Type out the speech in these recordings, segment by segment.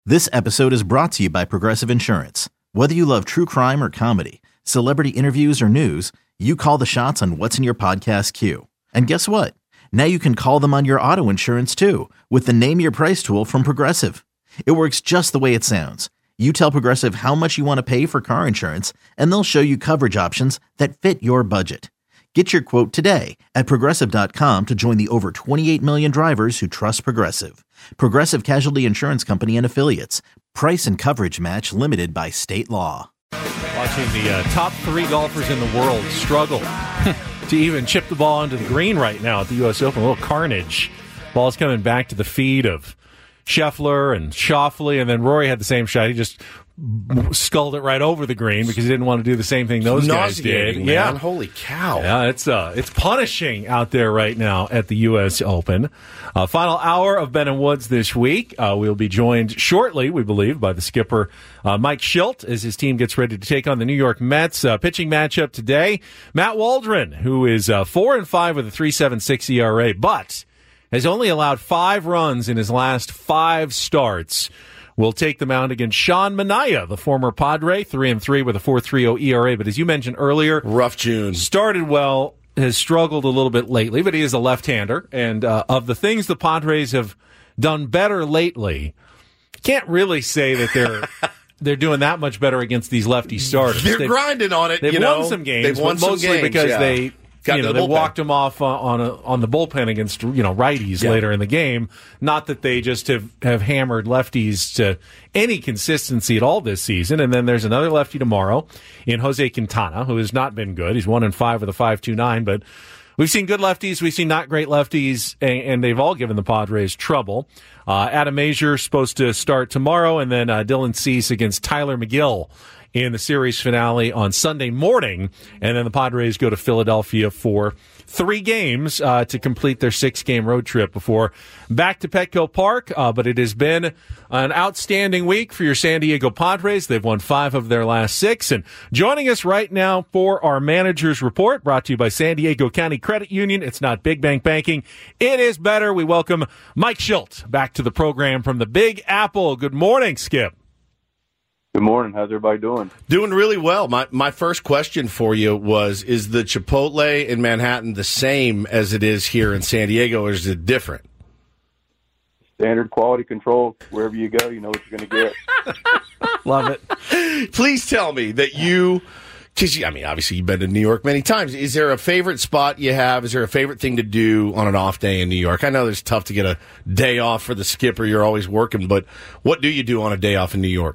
This episode is brought to you by Progressive Insurance. Whether you love true crime or comedy, celebrity interviews or news, you call the shots on what's in your podcast queue. And guess what? Now you can call them on your auto insurance too with the Name Your Price tool from Progressive. It works just the way it sounds. You tell Progressive how much you want to pay for car insurance, and they'll show you coverage options that fit your budget. Get your quote today at Progressive.com to join the over 28 million drivers who trust Progressive. Progressive Casualty Insurance Company and Affiliates. Price and coverage match limited by state law. Watching the top three golfers in the world struggle to even chip the ball into the green right now at the U.S. Open. A little carnage. Ball's coming back to the feet of Scheffler and Schauffele, and then Rory had the same shot. He just sculled it right over the green because he didn't want to do the same thing those guys did. Man. Yeah, Holy cow! Yeah, it's punishing out there right now at the U.S. Open. Final hour of Ben and Woods this week. We'll be joined shortly, we believe, by the skipper Mike Shildt as his team gets ready to take on the New York Mets. Pitching matchup today: Matt Waldron, who is 4-5 with a 3.76 ERA, but has only allowed 5 runs in his last 5 starts. Will take the mound against Sean Manaea, the former Padre, 3-3 with a 4.30 ERA. But as you mentioned earlier, rough June. Started well, has struggled a little bit lately, but he is a left-hander. And of the things the Padres have done better lately, can't really say that they're doing that much better against these lefty starters. They're grinding on it. They've won some games, they've won but mostly some games, because they walked him off on the bullpen against righties later in the game. Not that they just have hammered lefties to any consistency at all this season. And then there's another lefty tomorrow in Jose Quintana, who has not been good. He's 1-5 with a 5.29, but we've seen good lefties, we've seen not great lefties, and they've all given the Padres trouble. Adam Azier supposed to start tomorrow, and then Dylan Cease against Tyler McGill in the series finale on Sunday morning, and then the Padres go to Philadelphia for 3 games to complete their 6-game road trip before back to Petco Park. But it has been an outstanding week for your San Diego Padres. They've won 5 of their last 6. And joining us right now for our Manager's Report, brought to you by San Diego County Credit Union. It's not big bank banking. It is better. We welcome Mike Shildt back to the program from the Big Apple. Good morning, Skip. Good morning. How's everybody doing? Doing really well. My first question for you was, is the Chipotle in Manhattan the same as it is here in San Diego, or is it different? Standard quality control. Wherever you go, you know what you're going to get. Love it. Please tell me that because obviously you've been to New York many times. Is there a favorite spot you have? Is there a favorite thing to do on an off day in New York? I know it's tough to get a day off for the skipper. You're always working, but what do you do on a day off in New York?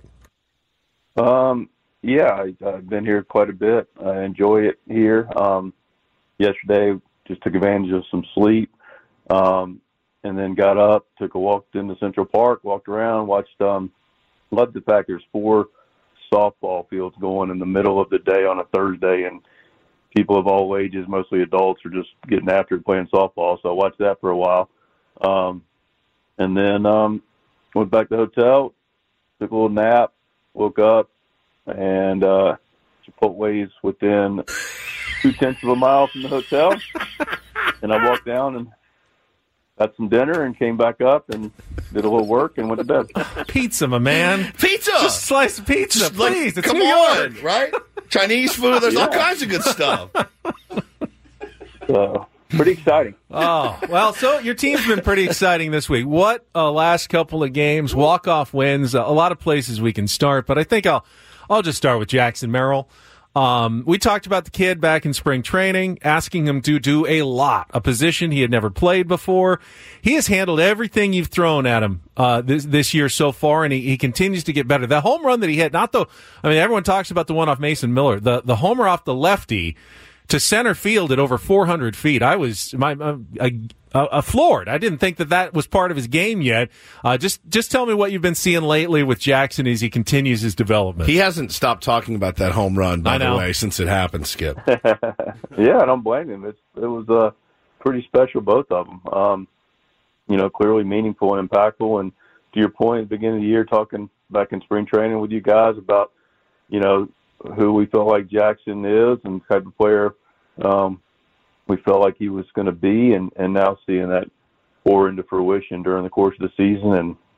I've been here quite a bit. I enjoy it here. Yesterday, just took advantage of some sleep, and then got up, took a walk into Central Park, walked around, watched, loved the fact there's 4 softball fields going in the middle of the day on a Thursday, and people of all ages, mostly adults, are just getting after it playing softball. So I watched that for a while. And then, went back to the hotel, took a little nap, woke up, and Chipotle's within 0.2 of a mile from the hotel. And I walked down and had some dinner and came back up and did a little work and went to bed. Pizza, my man. Pizza! Just a slice of pizza, Just please. It's come New on, York. right? Chinese food, there's all kinds of good stuff. So, pretty exciting. Oh, well, so your team's been pretty exciting this week. What last couple of games, walk-off wins, a lot of places we can start, but I think I'll just start with Jackson Merrill. We talked about the kid back in spring training, asking him to do a lot, a position he had never played before. He has handled everything you've thrown at him this year so far, and he continues to get better. The home run that he hit, everyone talks about the one off Mason Miller, the homer off the lefty to center field at over 400 feet. I was floored. I didn't think that was part of his game yet. Just tell me what you've been seeing lately with Jackson as he continues his development. He hasn't stopped talking about that home run, by the way, since it happened, Skip. Yeah, I don't blame him. It was pretty special, both of them. Clearly meaningful and impactful. And to your point, at the beginning of the year, talking back in spring training with you guys about, who we felt like Jackson is and the type of player we felt like he was going to be, and now seeing that pour into fruition during the course of the season. And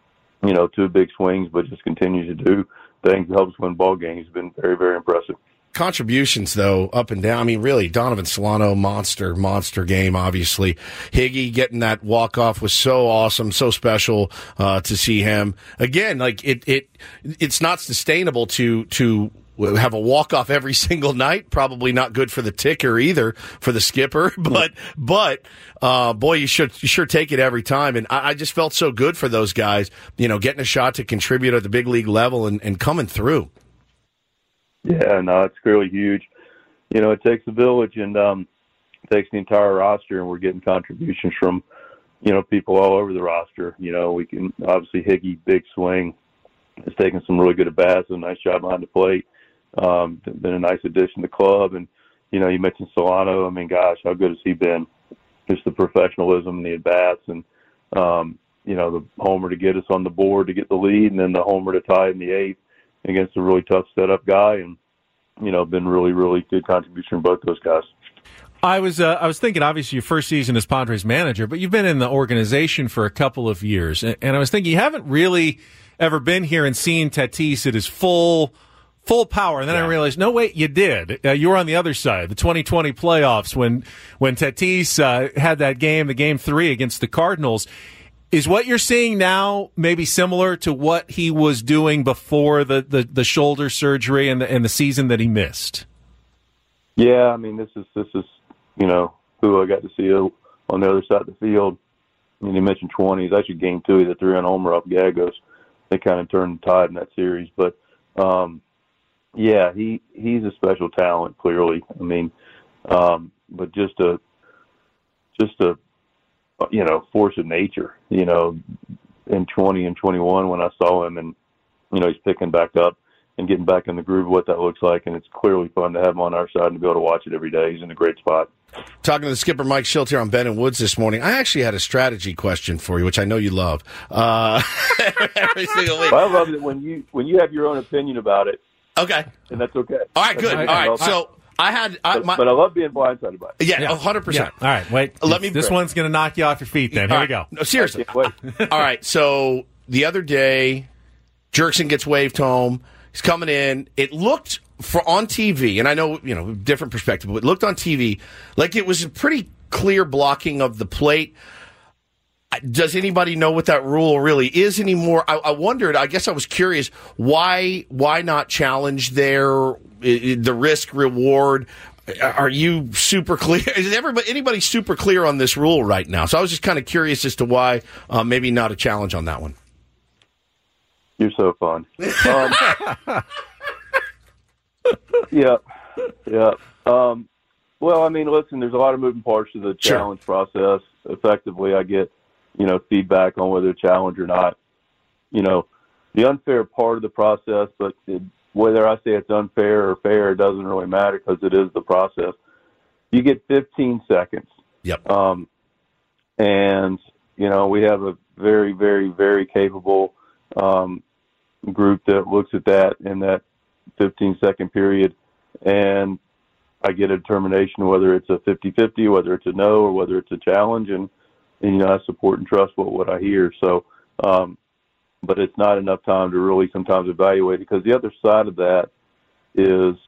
two big swings, but just continues to do things that helps win ball games. Has been very, very impressive. Contributions, though, up and down. I mean, really, Donovan Solano, monster game, obviously. Higgy getting that walk-off was so awesome, so special to see him. Again, like, it's not sustainable to have a walk-off every single night. Probably not good for the ticker either, for the skipper. But boy, you sure take it every time. And I just felt so good for those guys, getting a shot to contribute at the big league level and coming through. Yeah, no, it's clearly huge. It takes a village and it takes the entire roster, and we're getting contributions from, people all over the roster. We can obviously Higgy, big swing, has taken some really good at-bats, a nice job behind the plate. Been a nice addition to the club. And, you mentioned Solano. I mean, gosh, how good has he been? Just the professionalism and the at-bats and, the homer to get us on the board to get the lead, and then the homer to tie in the eighth against a really tough setup guy, and been really, really good contribution from both those guys. I was thinking, obviously, your first season as Padres manager, but you've been in the organization for a couple of years, and I was thinking you haven't really ever been here and seen Tatis at his full power, and then I realized, no, wait, you did. You were on the other side, the 2020 playoffs, when Tatis had that game, the Game 3 against the Cardinals. Is what you're seeing now maybe similar to what he was doing before the shoulder surgery and the season that he missed? Yeah, I mean, this is who I got to see on the other side of the field. I mean, you mentioned 20. It's actually Game 2. The 3-run homer off Gallegos. They kind of turned the tide in that series. But, yeah, he's a special talent, clearly. I mean, but just a force of nature, in 20 and 21 when I saw him, and, he's picking back up and getting back in the groove of what that looks like. And it's clearly fun to have him on our side and to be able to watch it every day. He's in a great spot. Talking to the skipper, Mike Shildt, here on Ben and Woods this morning. I actually had a strategy question for you, which I know you love. Every single week. Well, I love it when you have your own opinion about it. Okay. And that's okay. All right, good. All right. So but I love being blindsided by it. Yeah, 100%. Yeah. All right, wait. This one's going to knock you off your feet then. Here we go. No, seriously. All right, so the other day, Jurickson gets waved home. He's coming in. It looked on TV, and I know, different perspective, but it looked on TV like it was a pretty clear blocking of the plate. Does anybody know what that rule really is anymore? I wondered, I guess I was curious, why not challenge there? The risk reward. Are you super clear? Is anybody super clear on this rule right now? So I was just kind of curious as to why maybe not a challenge on that one. You're so fun. Yeah. Well, I mean, listen, there's a lot of moving parts to the challenge process. Effectively, I get, feedback on whether to challenge or not. The unfair part of the process, but whether I say it's unfair or fair, it doesn't really matter because it is the process. You get 15 seconds. Yep. And, we have a very, very, very capable group that looks at that in that 15-second period. And I get a determination whether it's a 50-50, whether it's a no, or whether it's a challenge. And I support and trust what I hear. So, but it's not enough time to really sometimes evaluate it, because the other side of that is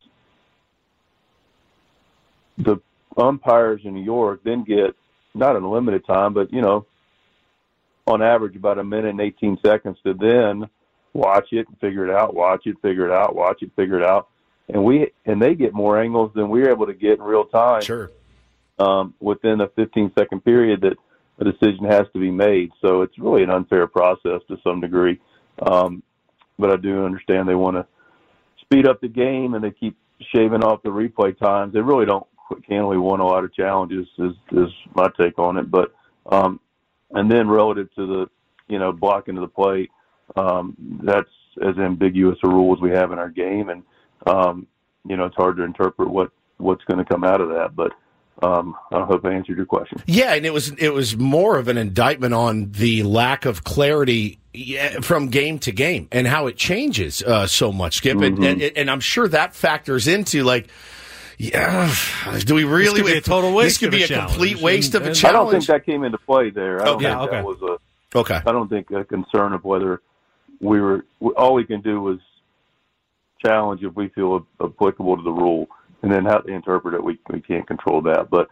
the umpires in New York then get not unlimited time, but, on average about a minute and 18 seconds to then watch it and figure it out, watch it, figure it out, watch it, figure it out. And they get more angles than we're able to get in real time. Sure. Within a 15-second period that a decision has to be made. So it's really an unfair process to some degree. But I do understand they want to speed up the game, and they keep shaving off the replay times. They really don't candidly want a lot of challenges is my take on it. But and then relative to the blocking to the plate, that's as ambiguous a rule as we have in our game, and it's hard to interpret what's going to come out of that. But I hope I answered your question. Yeah, and it was more of an indictment on the lack of clarity from game to game and how it changes so much, Skip. Mm-hmm. And I'm sure that factors into, do we really? This could be a total waste. This could be a complete waste of a challenge. I don't think that came into play there. I don't think that was Okay. I don't think a concern of whether all we can do is challenge if we feel applicable to the rule, and then how they interpret it, we can't control that. But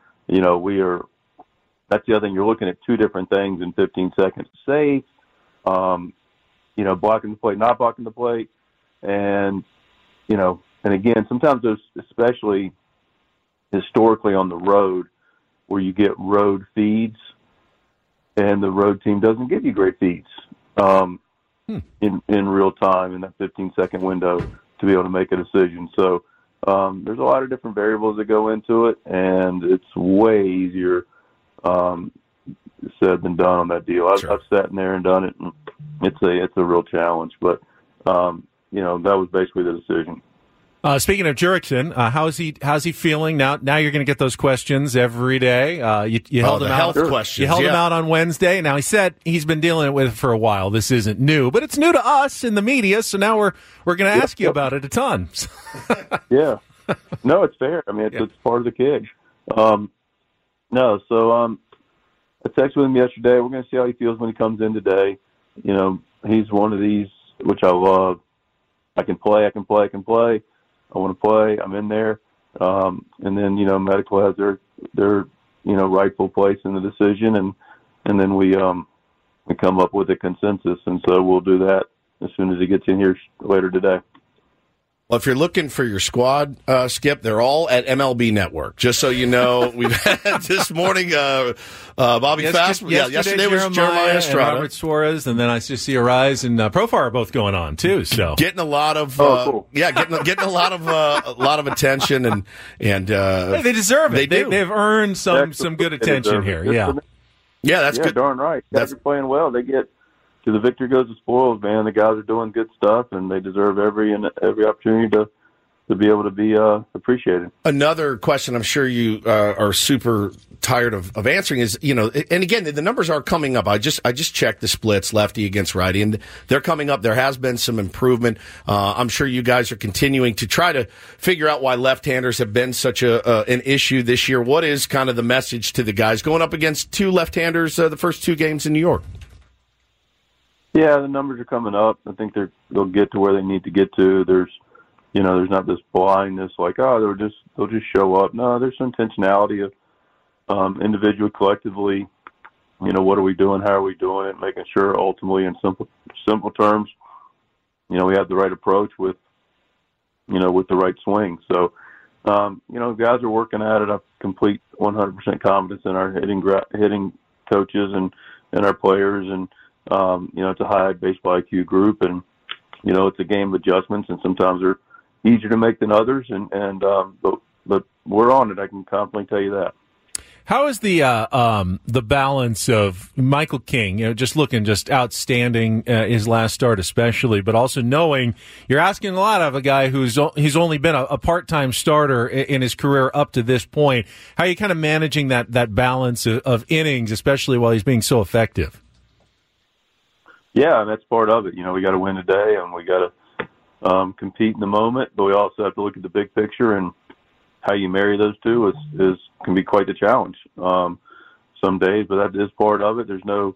that's the other thing. You're looking at two different things in 15 seconds. Safe, blocking the plate, not blocking the plate, and again, sometimes those, especially historically on the road, where you get road feeds, and the road team doesn't give you great feeds in real time in that 15-second window to be able to make a decision. So there's a lot of different variables that go into it, and it's way easier said than done on that deal. I've sat in there and done it, and it's a real challenge. But that was basically the decision. Speaking of Jurickson, how's he feeling now? Now you're going to get those questions every day. You held him out. Health questions. You held him out on Wednesday. Now he said he's been dealing with it for a while. This isn't new, but it's new to us in the media. So now we're going to ask you about it a ton. Yeah, no, it's fair. I mean, it's part of the gig. I texted with him yesterday. We're going to see how he feels when he comes in today. He's one of these, which I love. I can play. I want to play. I'm in there. And then, medical has their rightful place in the decision. And then we come up with a consensus. And so we'll do that as soon as he gets in here later today. Well, if you're looking for your squad, Skip, they're all at MLB Network. Just so you know, we've had this morning Bobby Fast. Yesterday was Jeremiah Estrada, and Robert Suarez, and then I just see Arise and Profar are both going on too. So getting a lot of cool. getting a lot of attention, and they deserve it. They've earned some good attention here. Yeah, that's good. Darn right. Guys are playing well. They get. To the victor goes the spoils, man. The guys are doing good stuff, and they deserve every opportunity to be able to be appreciated. Another question I'm sure you are super tired of answering is, and again, the numbers are coming up. I just checked the splits, lefty against righty, and they're coming up. There has been some improvement. I'm sure you guys are continuing to try to figure out why left-handers have been such an issue this year. What is kind of the message to the guys going up against two left-handers the first two games in New York? Yeah, the numbers are coming up. I think they'll get to where they need to get to. There's not this blindness like, they'll just show up. No, there's some intentionality of individually, collectively. What are we doing? How are we doing it? Making sure, ultimately, in simple terms, we have the right approach with the right swing. So, guys are working at it. I have complete 100% confidence in our hitting coaches and our players and. It's a high baseball IQ group, and it's a game of adjustments, and sometimes they're easier to make than others. But we're on it. I can confidently tell you that. How is the balance of Michael King? Just looking just outstanding his last start, especially, but also knowing you're asking a lot of a guy he's only been a part-time starter in his career up to this point. How are you kind of managing that balance of innings, especially while he's being so effective? Yeah, that's part of it. We got to win today, and we got to compete in the moment, but we also have to look at the big picture, and how you marry those two can be quite the challenge some days. But that is part of it. There's no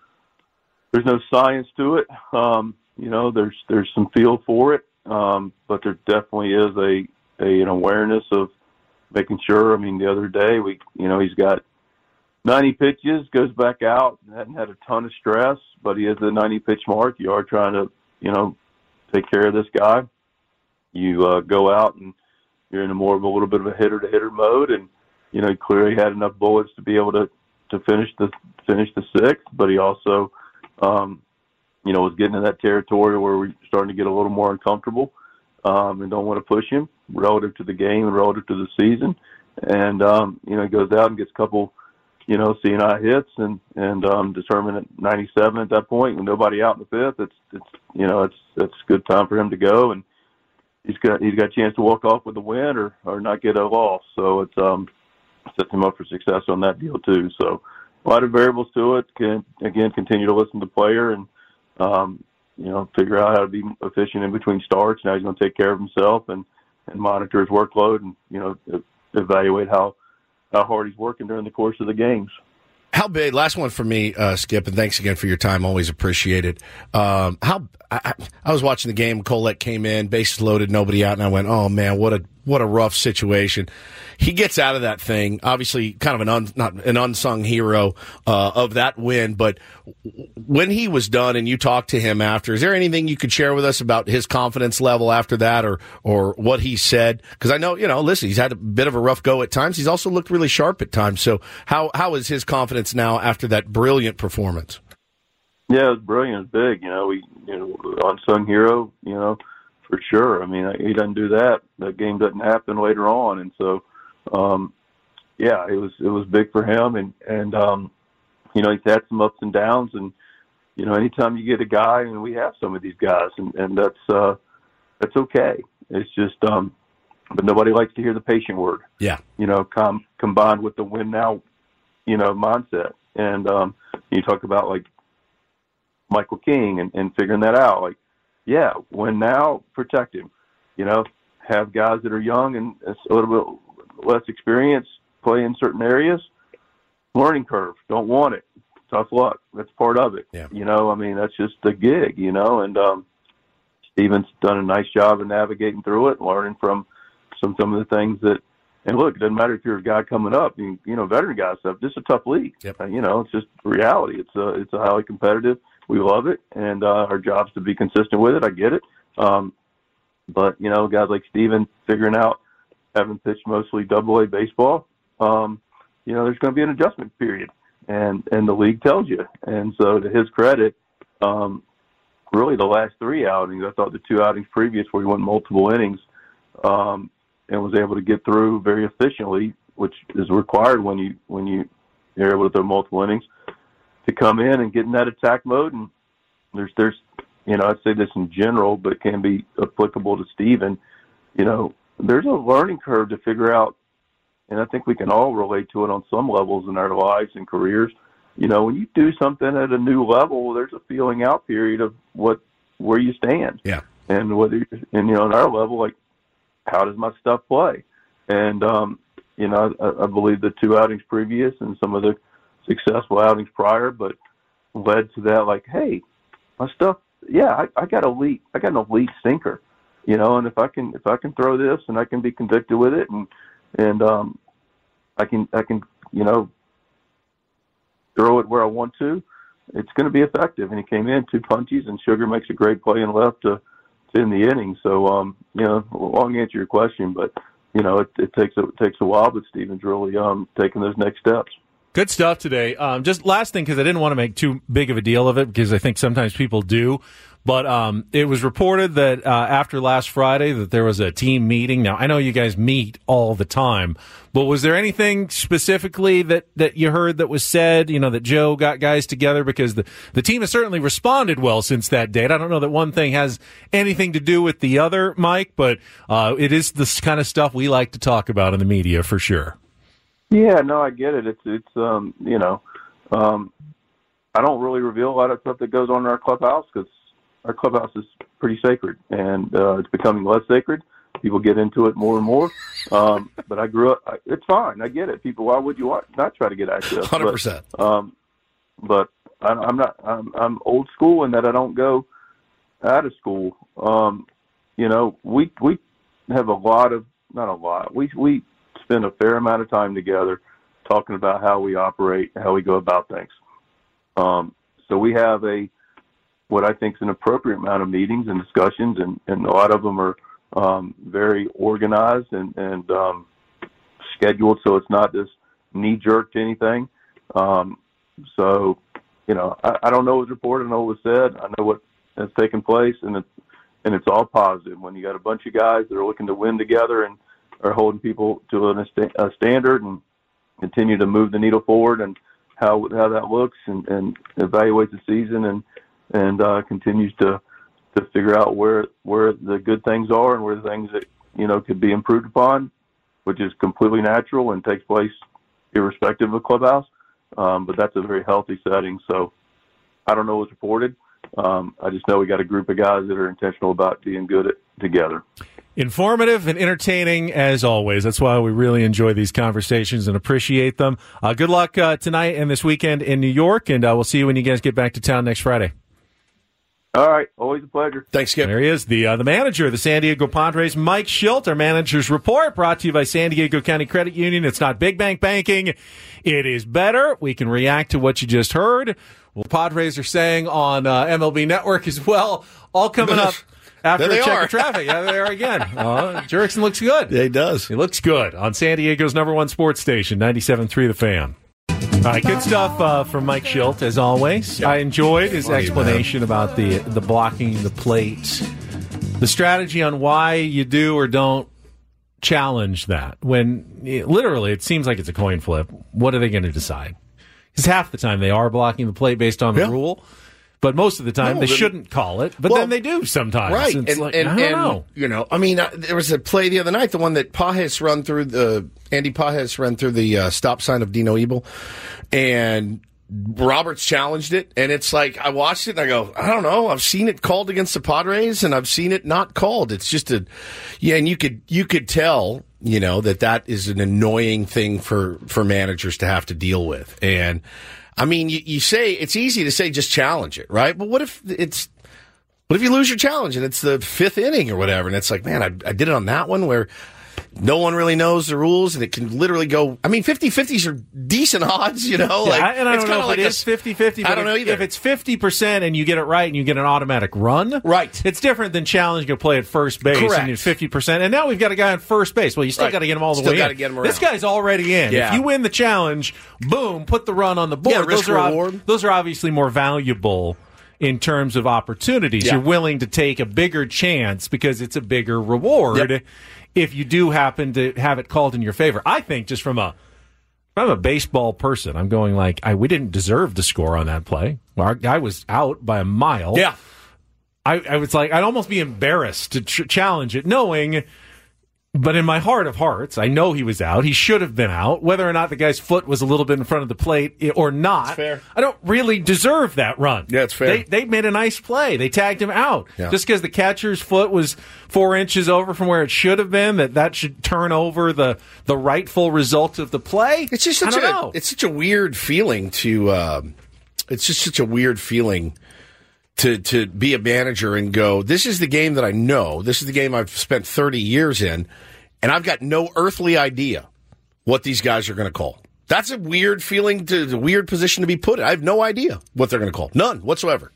science to it. There's some feel for it, but there definitely is an awareness of making sure. I mean, the other day he's got 90 pitches, goes back out, hadn't had a ton of stress, but he has the 90-pitch mark. You are trying to, take care of this guy. You go out and you're in a little bit of a hitter-to-hitter mode, and, he clearly had enough bullets to be able to finish the sixth, but he also, was getting in that territory where we're starting to get a little more uncomfortable and don't want to push him relative to the game and relative to the season. And, he goes out and gets a couple – CNI hits and determine at 97 at that point with nobody out in the fifth. It's a good time for him to go, and he's got a chance to walk off with a win or not get a loss. So it sets him up for success on that deal too. So a lot of variables to it. Continue to listen to the player and figure out how to be efficient in between starts. Now he's going to take care of himself and monitor his workload and evaluate how hard he's working during the course of the games. How big? Last one for me, Skip, and thanks again for your time. Always appreciate it. I was watching the game. Colette came in, bases loaded, nobody out, and I went, "Oh man, what a rough situation." He gets out of that thing. Obviously, kind of not an unsung hero of that win. But when he was done, and you talked to him after, is there anything you could share with us about his confidence level after that, or what he said? Because I know, listen, he's had a bit of a rough go at times. He's also looked really sharp at times. So how is his confidence now after that brilliant performance? Yeah, it was brilliant. It was big. Unsung hero. For sure. I mean, he doesn't do that. That game doesn't happen later on, and so. It was big for him, and he's had some ups and downs, and anytime you get a guy, and we have some of these guys, and that's okay. It's just, but nobody likes to hear the patient word. Yeah, combined with the win now, mindset, and you talk about like Michael King and figuring that out. Like, yeah, win now, protect him. Have guys that are young and a little bit less experience play in certain areas. Learning curve. Don't want it. Tough luck. That's part of it. Yeah. That's just the gig, and Steven's done a nice job of navigating through it, learning from some of the things that, and look, it doesn't matter if you're a guy coming up, veteran guy stuff, this is a tough league. Yep. It's just reality. It's a highly competitive. We love it, and our job's to be consistent with it. I get it. But, guys like Steven figuring out, having pitched mostly Double-A baseball, there's going to be an adjustment period, and the league tells you. And so, to his credit, really the last 3 outings, I thought the 2 outings previous where he went multiple innings, and was able to get through very efficiently, which is required when you're able to throw multiple innings, to come in and get in that attack mode. And there's I'd say this in general, but it can be applicable to Steven. There's a learning curve to figure out, and I think we can all relate to it on some levels in our lives and careers. When you do something at a new level, there's a feeling out period of where you stand. Yeah. And on our level, like, how does my stuff play? And, I believe the 2 outings previous and some of the successful outings prior, but led to that, like, hey, my stuff, yeah, I got an elite sinker. And if I can throw this and I can be convicted with it and I can throw it where I want to, it's going to be effective. And he came in 2 punches, and Sugar makes a great play and left to end the inning. So long answer to your question, but it takes a while. But Steven's really taking those next steps. Good stuff today. Just last thing, because I didn't want to make too big of a deal of it, because I think sometimes people do. But it was reported that after last Friday that there was a team meeting. Now, I know you guys meet all the time, but was there anything specifically that you heard that was said, that Joe got guys together? Because the team has certainly responded well since that date. I don't know that one thing has anything to do with the other, Mike, but it is this kind of stuff we like to talk about in the media for sure. Yeah, no, I get it. It's I don't really reveal a lot of stuff that goes on in our clubhouse, because our clubhouse is pretty sacred, and it's becoming less sacred. People get into it more and more. But I grew up. It's fine. I get it. People, why would you not try to get access? 100%. But I'm not. I'm old school in that I don't go out of school. We have not a lot. We spend a fair amount of time together talking about how we operate, how we go about things. So we have what I think is an appropriate amount of meetings and discussions, and a lot of them are very organized and scheduled, so it's not this knee-jerk to anything. So, I don't know what was reported, I know what was said, I know what has taken place, and it's all positive. When you got a bunch of guys that are looking to win together and are holding people to a standard and continue to move the needle forward, and how that looks, and evaluate the season, and continues to figure out where the good things are and where the things that could be improved upon, which is completely natural and takes place irrespective of clubhouse. But that's a very healthy setting. So I don't know what's reported. I just know we got a group of guys that are intentional about being good at together. Informative and entertaining as always. That's why we really enjoy these conversations and appreciate them. Good luck tonight and this weekend in New York, and we'll see you when you guys get back to town next Friday. All right. Always a pleasure. Thanks, Skip. There he is, the manager of the San Diego Padres, Mike Shildt. Our manager's report brought to you by San Diego County Credit Union. It's not big bank banking. It is better. We can react to what you just heard. Well, Padres are saying on MLB Network as well. All coming up after a check of traffic. Yeah, they are again. Jurickson looks good. Yeah, he does. He looks good on San Diego's #1 sports station, 97.3 The Fan. All right, good stuff from Mike Shildt, as always. I enjoyed his explanation about the blocking the plate, the strategy on why you do or don't challenge that. When literally it seems like it's a coin flip. What are they going to decide? Because half the time they are blocking the plate based on the rule, but most of the time they shouldn't call it. But then they do sometimes. Right. It's I don't know. There was a play the other night, the one that Andy Pajes run through the stop sign of Dino Ebel, and Roberts challenged it, and it's like, I watched it and I go, I don't know, I've seen it called against the Padres and I've seen it not called. It's just and you could tell, that is an annoying thing for managers to have to deal with. And I mean, you say, it's easy to say just challenge it, right? But what if you lose your challenge and it's the 5th inning or whatever, and it's like, man, I did it on that one where no one really knows the rules, and it can literally go. I mean, 50-50s are decent odds, I don't know if it is 50-50. I don't know either. If it's 50% and you get it right and you get an automatic run, right? It's different than challenging a play at first base. Correct. And you're 50%. And now we've got a guy on first base. Well, you still got to get him all the way in. Still got to get him around. This guy's already in. Yeah. If you win the challenge, boom, put the run on the board. Yeah, risk reward. Those are obviously more valuable in terms of opportunities. Yeah. You're willing to take a bigger chance because it's a bigger reward. Yep. If you do happen to have it called in your favor. I think just from I'm a baseball person, I'm going like, we didn't deserve to score on that play. Our guy was out by a mile. Yeah. I was like, I'd almost be embarrassed to challenge it, knowing, but in my heart of hearts, I know he was out. He should have been out. Whether or not the guy's foot was a little bit in front of the plate or not, fair. I don't really deserve that run. Yeah, it's fair. They made a nice play. They tagged him out. Yeah. Just because the catcher's foot was 4 inches over from where it should have been, that should turn over the rightful result of the play. It's just such a weird feeling to. It's just such a weird feeling to be a manager and go, this is the game that I know. This is the game I've spent 30 years in, and I've got no earthly idea what these guys are going to call. That's a weird feeling, a weird position to be put in. I have no idea what they're going to call. None whatsoever.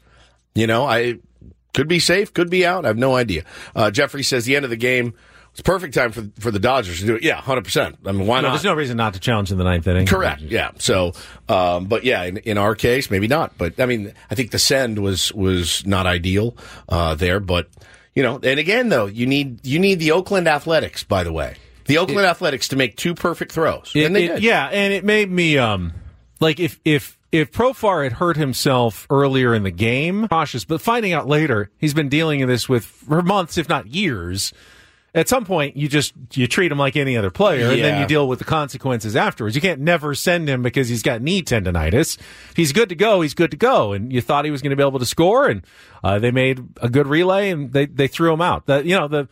I could be safe, could be out. I have no idea. Jeffrey says the end of the game was perfect time for the Dodgers to do it. Yeah, 100%. I mean, why not? There's no reason not to challenge in the 9th inning. Correct. Yeah. So, but yeah, in our case, maybe not. But I mean, I think the send was not ideal there. But and again, though, you need the Oakland Athletics. By the way, the Oakland Athletics to make 2 perfect throws, and they did. Yeah, and it made me like if Profar had hurt himself earlier in the game, cautious, but finding out later he's been dealing with this for months, if not years. At some point, you treat him like any other player, and then you deal with the consequences afterwards. You can't never send him because he's got knee tendonitis. If he's good to go, he's good to go. And you thought he was going to be able to score, and they made a good relay, and they threw him out. The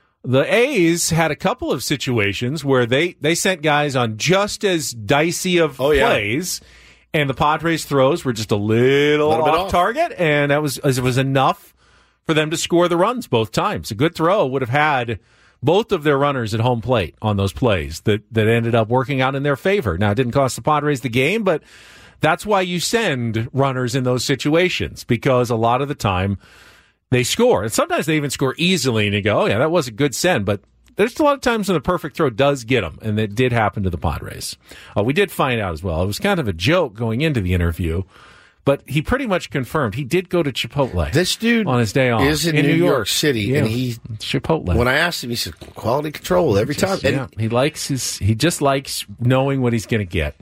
A's had a couple of situations where they sent guys on just as dicey of plays, and the Padres' throws were just a little off target, and it was enough for them to score the runs both times. A good throw would have had both of their runners at home plate on those plays that ended up working out in their favor. Now, it didn't cost the Padres the game, but that's why you send runners in those situations, because a lot of the time they score. And sometimes they even score easily, and you go, oh, yeah, that was a good send. But there's a lot of times when the perfect throw does get them, and it did happen to the Padres. We did find out as well. It was kind of a joke going into the interview, but he pretty much confirmed he did go to Chipotle. This dude on his day off is in New York City, and Chipotle. When I asked him, he said quality control every time. Yeah, he just likes knowing what he's going to get.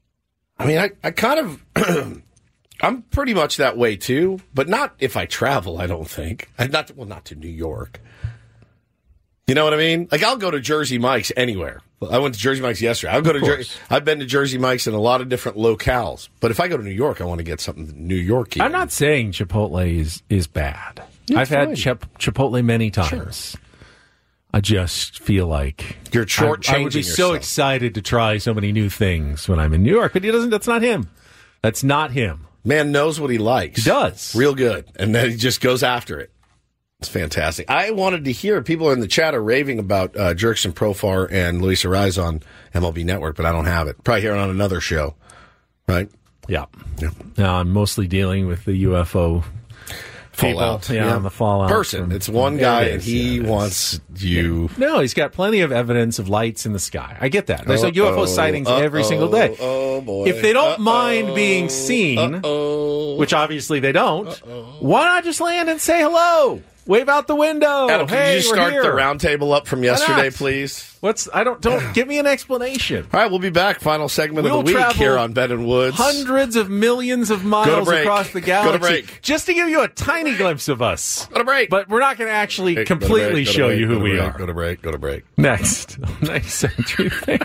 I mean, I kind of I'm pretty much that way too, but not if I travel. I don't think not to New York. You know what I mean? Like, I'll go to Jersey Mike's anywhere. I went to Jersey Mike's yesterday. I've been to Jersey Mike's in a lot of different locales. But if I go to New York, I want to get something New York-y. I'm not saying Chipotle is bad. I've had Chipotle many times. Sure. I just feel like you're shortchanging I would be yourself. so excited to try so many new things when I'm in New York, but he doesn't. That's not him. That's not him. Man knows what he likes. He does. Real good. And then he just goes after it. It's fantastic. I wanted to hear, people in the chat are raving about Jurickson Profar and Luis Ariz on MLB Network, but I don't have it. Probably hear it on another show, right? Yeah. Now I'm mostly dealing with the UFO fallout. Yeah, the fallout. Person. It's one guy, and he wants you. No, he's got plenty of evidence of lights in the sky. I get that. There's like UFO sightings every single day. Oh, boy. If they don't mind being seen, which obviously they don't, why not just land and say hello? Wave out the window. Adam, hey, can you just start here. the roundtable up from yesterday, please? Don't give me an explanation. All right, we'll be back. Final segment of the week here on Ben and Woods. Hundreds of millions of miles across the galaxy. Go to break. Just to give you a tiny glimpse of us. Go to break. But we're not going to actually completely show you who we are. Go to break. Next. Nice Century fan.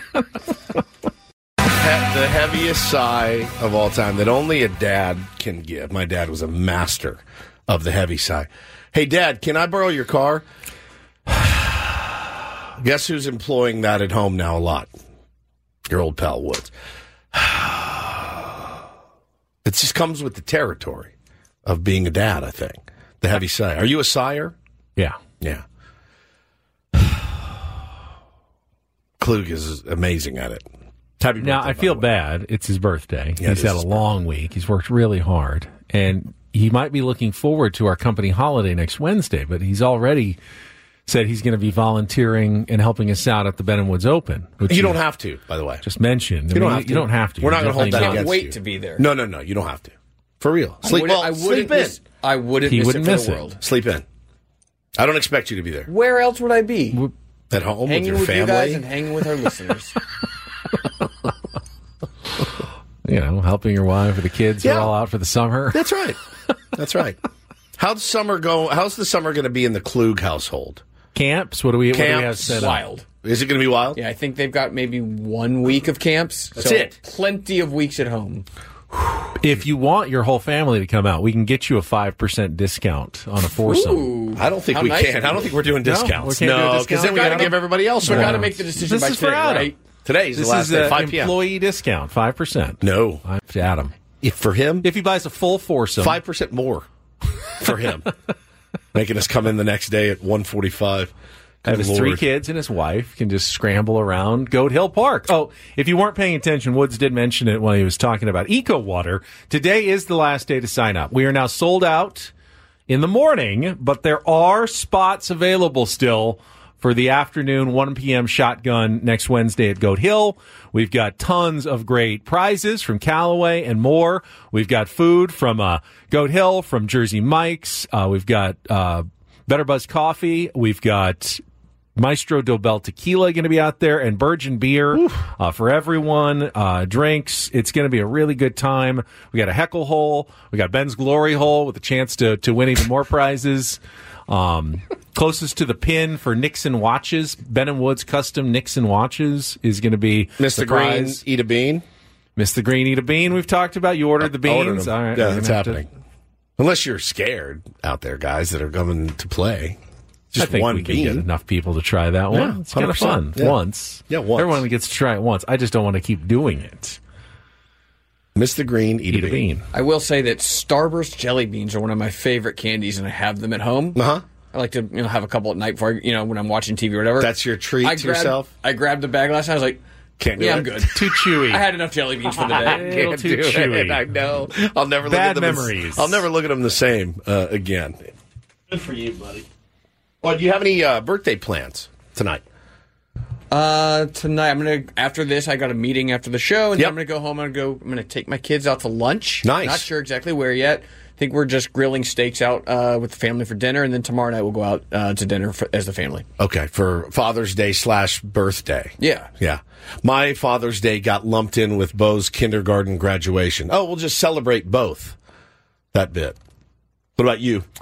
The heaviest sigh of all time that only a dad can give. My dad was a master of the heavy sigh. Hey, Dad, can I borrow your car? Guess who's employing that at home now a lot? Your old pal Woods. It just comes with the territory of being a dad, I think. The heavy sigh. Are you a sire? Yeah. Yeah. Klug is amazing at it. Happy now, birthday, I feel bad. It's his birthday. Yeah, he's had a long week. He's worked really hard. And he might be looking forward to our company holiday next Wednesday, but he's already said he's going to be volunteering and helping us out at the Ben and Woods Open. Which you don't have to, by the way. Just mentioned. You don't have to. We're not going to hold that against you. I can't wait to be there. No, you don't have to. For real. Sleep in. I wouldn't miss it for the world. Sleep in. I don't expect you to be there. Where else would I be? At home hanging with your family? You guys and hanging with our listeners. Helping your wife or the kids are all out for the summer. That's right. That's right. How's the summer going to be in the Klug household? Camps? What do we have set up? Wild. Is it going to be wild? Yeah, I think they've got maybe 1 week of camps. That's it. Plenty of weeks at home. If you want your whole family to come out, we can get you a 5% discount on a foursome. Ooh, I don't think we can. I don't think we're doing discounts. No, because then we got to give everybody else one. We got to make the decision by today, right? Today's the last day, 5 p.m. Employee discount, 5%. No. Adam. For him? If he buys a full foursome. 5% more for him. Making us come in the next day at 1:45. Have his 3 kids and his wife can just scramble around Goat Hill Park. Oh, if you weren't paying attention, Woods did mention it when he was talking about Eco Water. Today is the last day to sign up. We are now sold out in the morning, but there are spots available still for the afternoon 1 p.m. shotgun next Wednesday at Goat Hill. We've got tons of great prizes from Callaway and more. We've got food from Goat Hill, from Jersey Mike's. We've got Better Buzz Coffee. We've got Maestro Dobel Tequila going to be out there, and Virgin Beer for everyone. Drinks. It's going to be a really good time. We got a heckle hole. We got Ben's Glory Hole with a chance to win even more prizes. Closest to the pin for Nixon watches, Ben & Woods custom Nixon watches is going to be Mr. Green, eat a bean. Mr. Green, eat a bean. We've talked about. You ordered the beans. All right, yeah, that's happening. Unless you're scared out there, guys that are coming to play. Just I think one we bean. can get enough people to try that one. Yeah, it's kind of fun. Yeah. Once. Yeah, once. Everyone gets to try it once. I just don't want to keep doing it. Mr. Green, eat a bean. I will say that Starburst jelly beans are one of my favorite candies, and I have them at home. Uh-huh. I like to have a couple at night before when I'm watching TV or whatever. That's your treat to yourself? I grabbed the bag last night. I was like, Can't do it. I'm good. Too chewy. I had enough jelly beans for the day. A little too chewy. I know. I'll never Bad look at them memories. I'll never look at them the same again. Good for you, buddy. Well, do you have any birthday plans tonight? Tonight, I'm gonna. After this, I got a meeting after the show, and Yep. then I'm gonna go home. I'm gonna take my kids out to lunch. Nice. Not sure exactly where yet. I think we're just grilling steaks out with the family for dinner, and then tomorrow night we'll go out to dinner as the family. Okay, for Father's Day / birthday. Yeah. Yeah. My Father's Day got lumped in with Bo's kindergarten graduation. Oh, we'll just celebrate both. That bit. What about you?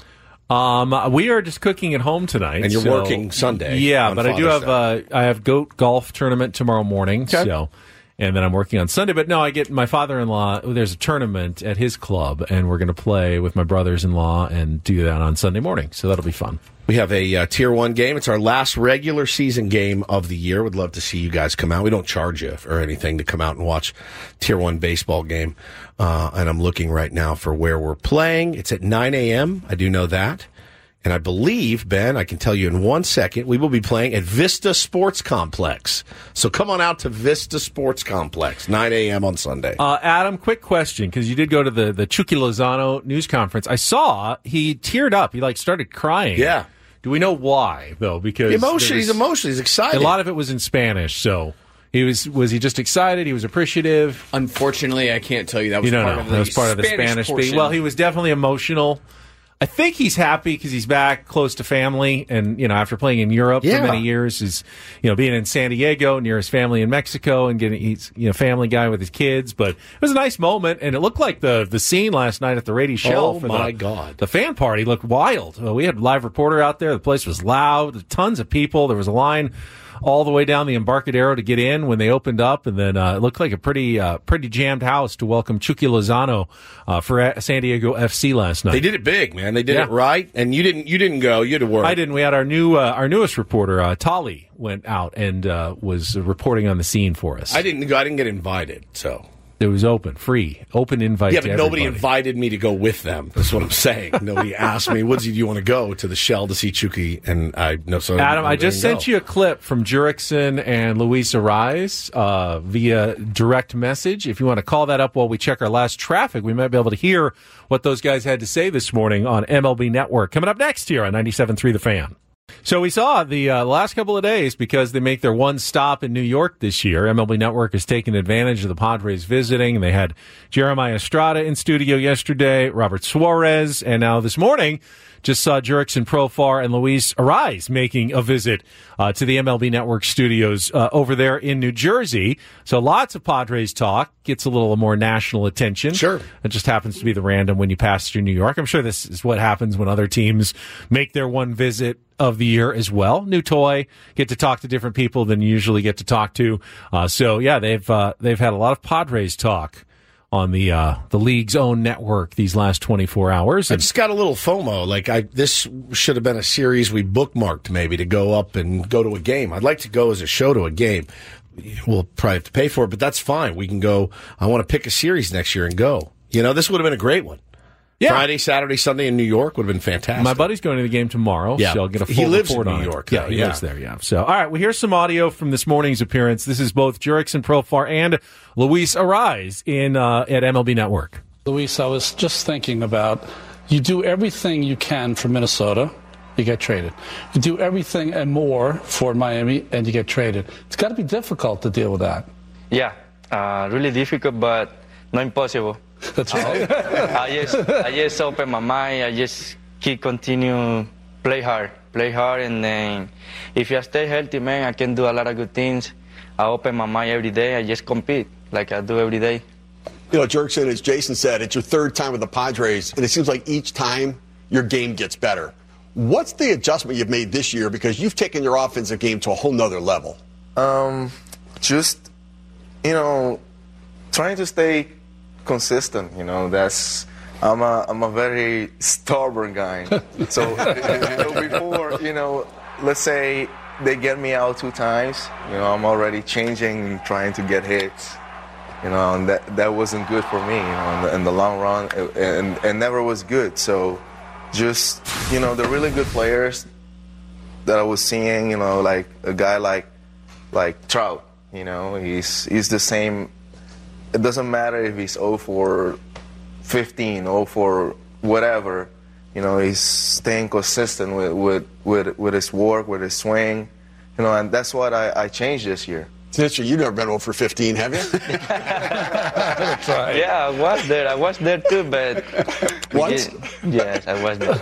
We are just cooking at home tonight. And you're working Sunday. Yeah, but I do have I have goat golf tournament tomorrow morning. Okay. So, and then I'm working on Sunday. But no, I get my father-in-law. There's a tournament at his club, and we're going to play with my brothers-in-law and do that on Sunday morning. So that'll be fun. We have a Tier 1 game. It's our last regular season game of the year. Would love to see you guys come out. We don't charge you or anything to come out and watch Tier 1 baseball game. And I'm looking right now for where we're playing. It's at 9 a.m. I do know that. And I believe, Ben, I can tell you in 1 second, we will be playing at Vista Sports Complex. So come on out to Vista Sports Complex, 9 a.m. on Sunday. Adam, quick question, because you did go to the Chucky Lozano news conference. I saw he teared up. He started crying. Yeah. Do we know why, though? Because he's emotional. He's excited. A lot of it was in Spanish, so was he just excited? He was appreciative? Unfortunately, I can't tell you. That was part of the Spanish portion. speak. Well, he was definitely emotional. I think he's happy because he's back close to family, and after playing in Europe for many years, is being in San Diego near his family in Mexico and he's family guy with his kids. But it was a nice moment, and it looked like the scene last night at the Rady Shelf. Oh my God! The fan party looked wild. We had a live reporter out there. The place was loud. Tons of people. There was a line all the way down the Embarcadero to get in when they opened up, and then it looked like a pretty jammed house to welcome Chucky Lozano for San Diego FC last night. They did it big, man. They did it right, and you didn't go. You had to work. I didn't. We had our newest reporter, Tali, went out and was reporting on the scene for us. I didn't go. I didn't get invited, so. It was open invite. Yeah, to but nobody everybody. invited me to go with them. That's what I'm saying. Nobody asked me, Woodsy, do you want to go to the Shell to see Chucky? And Adam, I just sent you a clip from Jurickson and Luis Arise via direct message. If you want to call that up while we check our last traffic, we might be able to hear what those guys had to say this morning on MLB Network. Coming up next here on 97.3 The Fan. So we saw the last couple of days, because they make their one stop in New York this year. MLB Network has taken advantage of the Padres visiting. They had Jeremiah Estrada in studio yesterday, Robert Suarez, and now this morning just saw Jurickson Profar and Luis Arise making a visit to the MLB Network studios over there in New Jersey. So lots of Padres talk. Gets a little more national attention. Sure. It just happens to be the random when you pass through New York. I'm sure this is what happens when other teams make their one visit of the year as well. New toy, get to talk to different people than you usually get to talk to. So yeah, they've had a lot of Padres talk on the league's own network these last 24 hours. I just got a little FOMO. This should have been a series we bookmarked maybe to go up and go to a game. I'd like to go as a show to a game. We'll probably have to pay for it, but that's fine. We can go. I want to pick a series next year and go. This would have been a great one. Yeah. Friday, Saturday, Sunday in New York would have been fantastic. My buddy's going to the game tomorrow, so I'll get a full report on it. He lives in New York. Yeah, he lives there, yeah. So, all right, well, here's some audio from this morning's appearance. This is both Jurickson Profar and Luis Arise at MLB Network. Luis, I was just thinking about, you do everything you can for Minnesota, you get traded. You do everything and more for Miami, and you get traded. It's got to be difficult to deal with that. Yeah, really difficult, but not impossible. That's right. I just open my mind. I just continue play hard, and then if I stay healthy, man, I can do a lot of good things. I open my mind every day. I just compete like I do every day. Jurickson, as Jason said, it's your third time with the Padres, and it seems like each time your game gets better. What's the adjustment you've made this year, because you've taken your offensive game to a whole nother level? Just trying to stay consistent. I'm a very stubborn guy. So before, let's say they get me out 2 times, I'm already changing, trying to get hits. And that wasn't good for me, in the long run, and never was good. So just, the really good players that I was seeing, like a guy like Trout, he's the same. It doesn't matter if he's 0 for 15, 0 for whatever. He's staying consistent with his work, with his swing. And that's what I changed this year. Sister, you've never been 0 for 15, have you? That's right. Yeah, I was there too, but Once? Yes, I was there.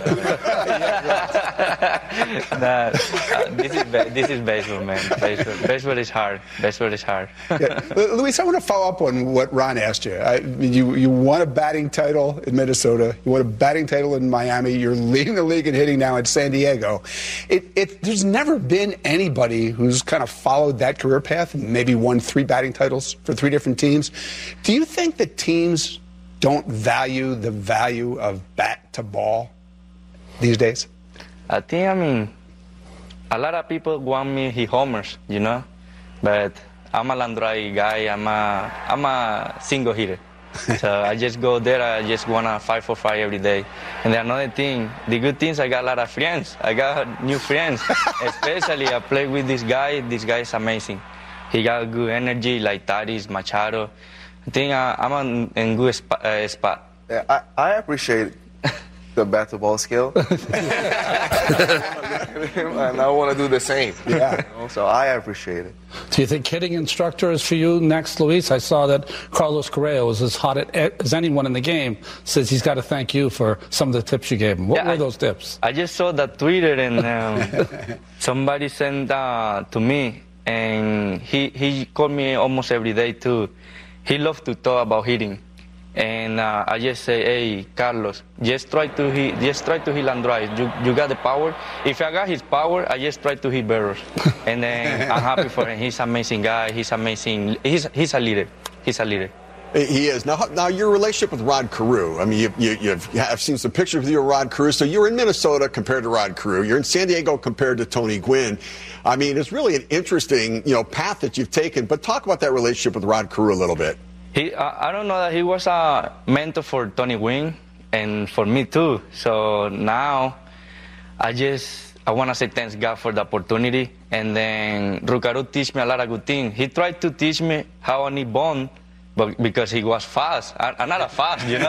This is baseball, man. Baseball is hard. Baseball is hard. Yeah. Luis, I want to follow up on what Ron asked you. You won a batting title in Minnesota. You won a batting title in Miami. You're leading the league in hitting now in San Diego. There's never been anybody who's kind of followed that career path and maybe won 3 batting titles for 3 different teams. Do you think that teams don't value the value of bat to ball these days? I think, a lot of people want me hit homers, but I'm a Landry guy. I'm a single hitter. So I just go there. I just want to 5 for 5 every day. And then another thing, the good things, I got a lot of friends. I got new friends. Especially I play with this guy. This guy is amazing. He got good energy, like Tatis, Machado. I think I'm in good spot. Yeah, I appreciate the bat-to-ball skill. And I want to do the same. Yeah. So I appreciate it. Do you think hitting instructor is for you next, Luis? I saw that Carlos Correa was as hot as anyone in the game. Says he's got to thank you for some of the tips you gave him. What were those tips? I just saw that Twitter and somebody sent to me, and he called me almost every day too. He loved to talk about hitting. And I just say, hey, Carlos, just try to hit Landry. You got the power. If I got his power, I just try to hit barrels. And then I'm happy for him. He's an amazing guy. He's amazing. He's a leader. He's a leader. He is. Now your relationship with Rod Carew. I mean, I've seen some pictures with you and Rod Carew. So you're in Minnesota compared to Rod Carew. You're in San Diego compared to Tony Gwynn. I mean, it's really an interesting, path that you've taken. But talk about that relationship with Rod Carew a little bit. I don't know that he was a mentor for Tony Gwynn and for me too. So now I want to say thanks God for the opportunity. And then Carew teach me a lot of good things. He tried to teach me how I need bond, but because he was fast. I'm not a fast, So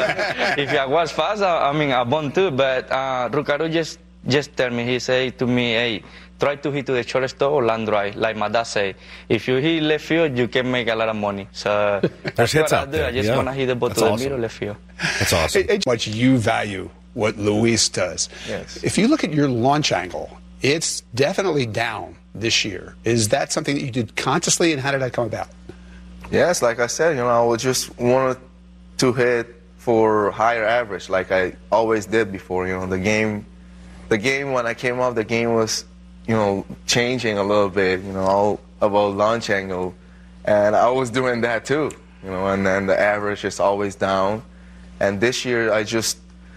if I was fast, I bond too. But Carew just tell me, he say to me, hey, try to hit to the shortstop or Landry, like my dad say. If you hit left field, you can make a lot of money. So that's what I do. I just want to hit the ball to the middle left field. That's awesome. How much you value what Luis does. Yes. If you look at your launch angle, it's definitely down this year. Is that something that you did consciously, and how did that come about? Yes, like I said, I would just wanted to hit for higher average, like I always did before. The game when I came up, the game was changing a little bit, all about launch angle. And I was doing that too, and then the average is always down. And this year I just,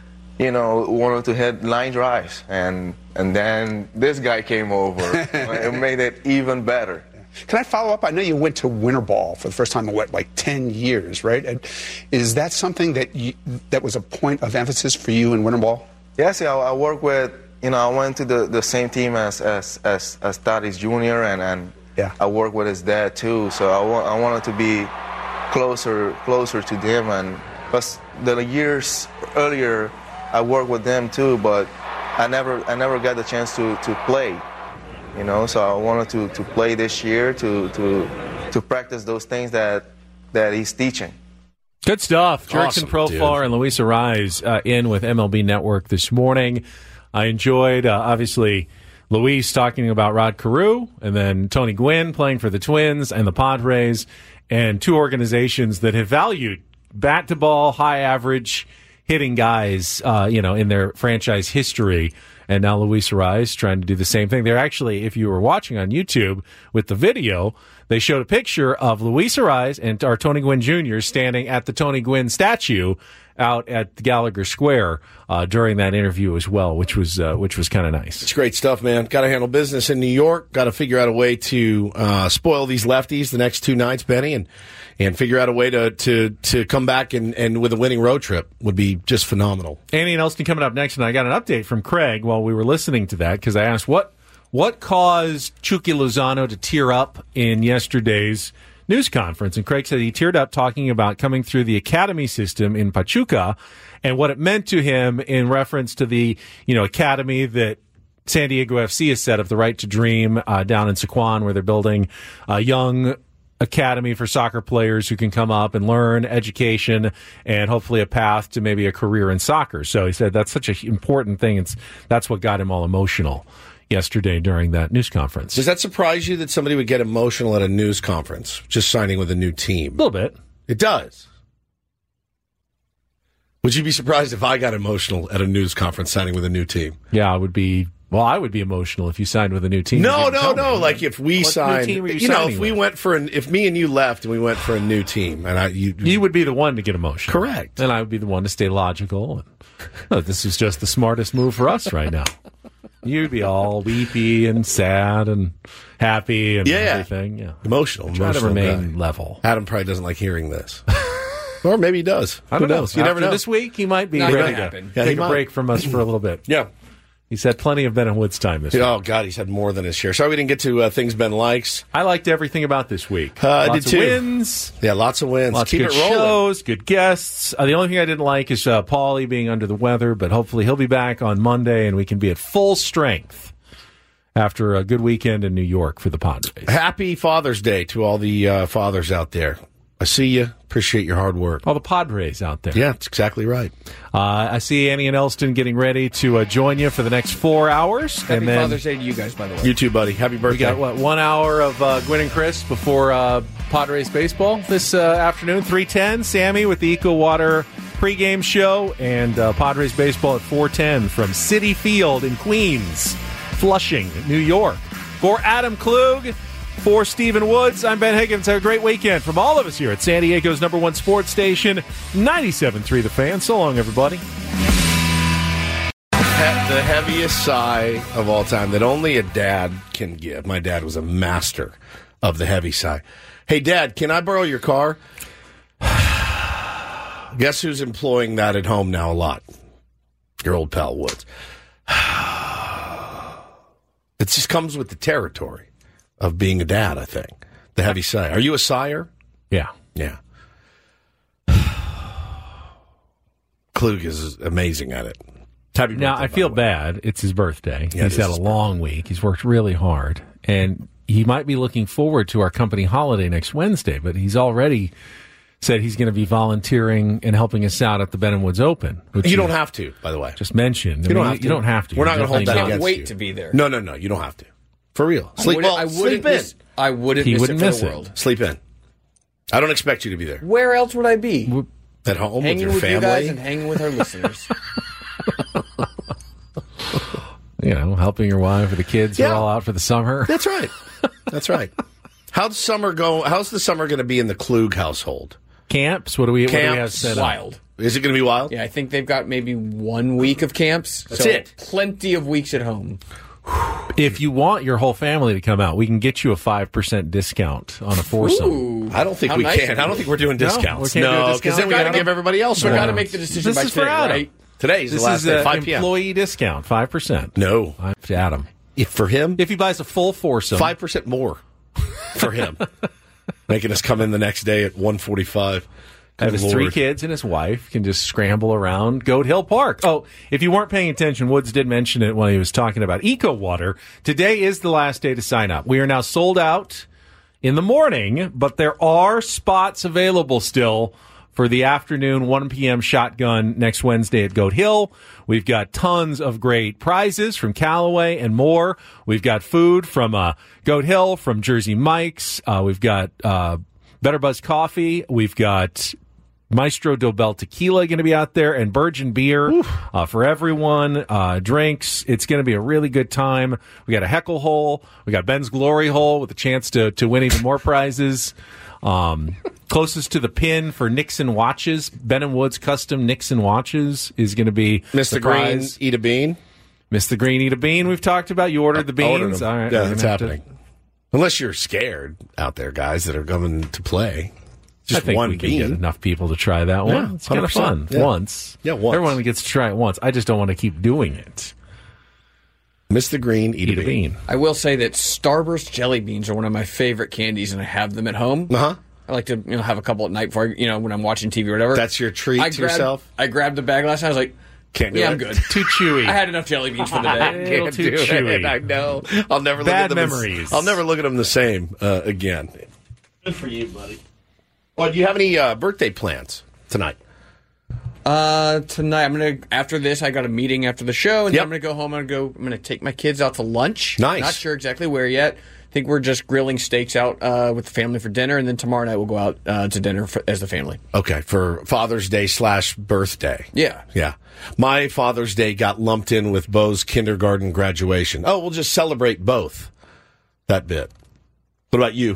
wanted to hit line drives. And then this guy came over. It made it even better. Can I follow up? I know you went to winter ball for the first time in 10 years, right? And is that something that was a point of emphasis for you in winter ball? Yes, I work with, I went to the same team as Tatis Jr. and I work with his dad too. So I wanted to be closer to them. And plus the years earlier, I worked with them too, but I never got the chance to play. So I wanted to play this year to practice those things that he's teaching. Good stuff. Jurickson Awesome, Profar and Luis Arraez in with MLB Network this morning. I enjoyed, obviously, Luis talking about Rod Carew, and then Tony Gwynn playing for the Twins and the Padres, and two organizations that have valued bat-to-ball, high-average hitting guys, in their franchise history. And now Luis Arraez trying to do the same thing. They're actually, if you were watching on YouTube with the video, they showed a picture of Luis Arraez and our Tony Gwynn Jr. standing at the Tony Gwynn statue out at Gallagher Square during that interview as well, which was kind of nice. It's great stuff, man. Got to handle business in New York. Got to figure out a way to spoil these lefties the next 2 nights, Benny, and figure out a way to come back and with a winning road trip would be just phenomenal. Andy and Elston coming up next, and I got an update from Craig while we were listening to that, because I asked what caused Chucky Lozano to tear up in yesterday's news conference, and Craig said he teared up talking about coming through the academy system in Pachuca and what it meant to him in reference to the academy that San Diego FC has set up the Right to Dream down in Sycuan, where they're building a young academy for soccer players who can come up and learn education and hopefully a path to maybe a career in soccer. So he said that's such an important thing. That's what got him all emotional yesterday during that news conference. Does that surprise you that somebody would get emotional at a news conference just signing with a new team? A little bit. It does. Would you be surprised if I got emotional at a news conference signing with a new team? Yeah, I would be. Well, I would be emotional if you signed with a new team. No. Like if we signed, if me and you left and we went for a new team, and you would be the one to get emotional. Correct. And I would be the one to stay logical. And, this is just the smartest move for us right now. You'd be all weepy and sad and happy and everything. Yeah, emotional. Try to remain guy. level. Adam probably doesn't like hearing this. Or maybe he does. I don't know. You never know. This week, he might be ready to take a break from us for a little bit. Yeah. He's had plenty of Ben and Woods time this week. Oh, God, he's had more than his share. Sorry we didn't get to things Ben likes. I liked everything about this week. I did too. Wins. Yeah, lots of wins. Keep of good shows, good guests. The only thing I didn't like is Paulie being under the weather, but hopefully he'll be back on Monday and we can be at full strength after a good weekend in New York for the Padres. Happy Father's Day to all the fathers out there. I see you. Appreciate your hard work. All the Padres out there. Yeah, that's exactly right. I see Annie and Elston getting ready to join you for the next 4 hours. Happy Father's Day to you guys, by the way. You too, buddy. Happy birthday. We got, 1 hour of Gwen and Chris before Padres baseball this afternoon. 3:10, Sammy with the Eco Water pregame show, and Padres baseball at 4:10 from Citi Field in Queens, Flushing, New York. For Adam Klug, for Stephen Woods, I'm Ben Higgins. Have a great weekend from all of us here at San Diego's #1 sports station, 97.3 The Fan. So long, everybody. The heaviest sigh of all time that only a dad can give. My dad was a master of the heavy sigh. Hey, Dad, can I borrow your car? Guess who's employing that at home now a lot? Your old pal Woods. It just comes with the territory of being a dad, I think. The heavy sigh. Are you a sire? Yeah. Yeah. Klug is amazing at it. Happy birthday, now, I feel bad. It's his birthday. Yeah, he's had a long week. He's worked really hard. And he might be looking forward to our company holiday next Wednesday, but he's already said he's going to be volunteering and helping us out at the Ben & Woods Open. Which you don't have to, by the way. Just mentioned. You don't have to. We're not going to hold that against you. I can't wait to be there. No. You don't have to. For real. Sleep in. I wouldn't miss it for the world. Sleep in. I don't expect you to be there. Where else would I be? At home hanging with your family? You guys and hanging with our listeners. Helping your wife or the kids are all out for the summer. That's right. That's right. How's the summer going to be in the Klug household? Camps? What do we have set up? Wild. Is it going to be wild? Yeah, I think they've got maybe 1 week of camps. That's it. Plenty of weeks at home. If you want your whole family to come out, we can get you a 5% discount on a foursome. Ooh, I don't think we can. I don't think we're doing discounts. No, because then we got to give everybody else one. We've got to make the decision by today, right? Today's the last day, 5 p.m. Employee discount, 5%. No. Adam. For him? If he buys a full foursome. 5% more for him. Making us come in the next day at 1:45. His 3 kids and his wife can just scramble around Goat Hill Park. Oh, if you weren't paying attention, Woods did mention it when he was talking about Eco Water. Today is the last day to sign up. We are now sold out in the morning, but there are spots available still for the afternoon 1 p.m. shotgun next Wednesday at Goat Hill. We've got tons of great prizes from Callaway and more. We've got food from Goat Hill, from Jersey Mike's. We've got Better Buzz Coffee. We've got Maestro Dobel Tequila going to be out there, and Virgin Beer for everyone. Drinks. It's going to be a really good time. We got a heckle hole. We got Ben's Glory Hole with a chance to win even more prizes. Closest to the pin for Nixon watches, Ben & Woods custom Nixon watches is going to be Mr. Green, eat a bean. Mr. Green, eat a bean. We've talked about. You ordered the beans. All right, yeah, that's happening. Unless you're scared out there, guys that are coming to play. Just I think one we bean. can get enough people to try that one. Yeah, it's kind of fun. Yeah. Once. Yeah, once. Everyone gets to try it once. I just don't want to keep doing it. Mr. Green, eat a bean. I will say that Starburst jelly beans are one of my favorite candies, and I have them at home. Uh-huh. I like to have a couple at night before when I'm watching TV or whatever. That's your treat to yourself? I grabbed the bag last night. I was like, Can't do Yeah, it. I'm good. Too chewy. I had enough jelly beans for the day. Little too chewy. I know. I'll never Bad look at them memories. I'll never look at them the same again. Good for you, buddy. Well, do you have any birthday plans tonight? Tonight, after this, I got a meeting after the show, and Yep. then I'm going to go home. I'm going to take my kids out to lunch. Nice. Not sure exactly where yet. I think we're just grilling steaks out with the family for dinner, and then tomorrow night we'll go out to dinner as the family. Okay, for Father's Day / birthday. Yeah. Yeah. My Father's Day got lumped in with Bo's kindergarten graduation. Oh, we'll just celebrate both. That bit. What about you?